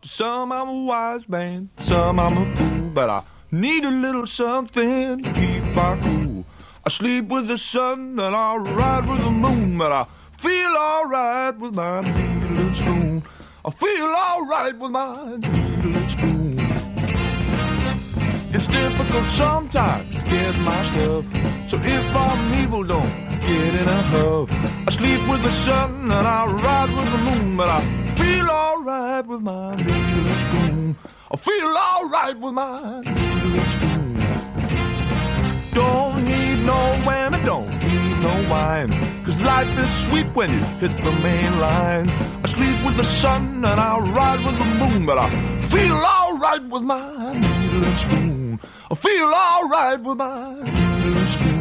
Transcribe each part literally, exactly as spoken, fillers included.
Some I'm a wise man, some I'm a fool, but I need a little something to keep my cool. I sleep with the sun and I ride with the moon, but I feel alright with my needle and spoon. I feel alright with my needle and spoon. It's difficult sometimes to get my stuff, so if I'm evil, don't get in a huff. I sleep with the sun and I ride with the moon, but I feel alright with my needle and spoon. I feel alright with my needle and spoon. Don't need no whammy, don't need no wine, 'cause life is sweet when you hit the main line. I sleep with the sun and I ride with the moon, but I feel alright with my needle and spoon. I feel alright with my needle and spoon.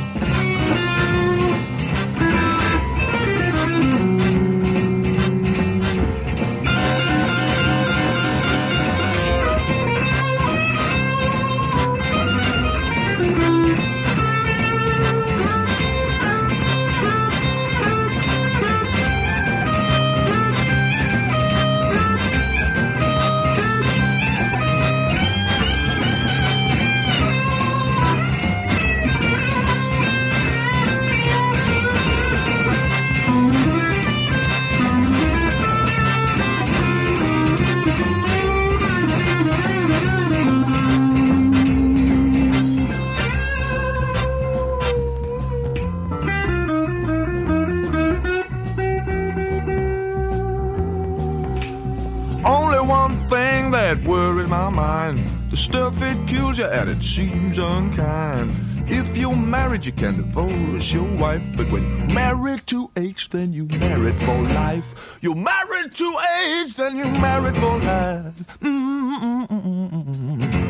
That worries my mind, the stuff it kills you and it seems unkind. If you're married you can divorce your wife, but when you're married to age then you married for life. You're married to age then you married for life. Mm-mm-mm-mm-mm.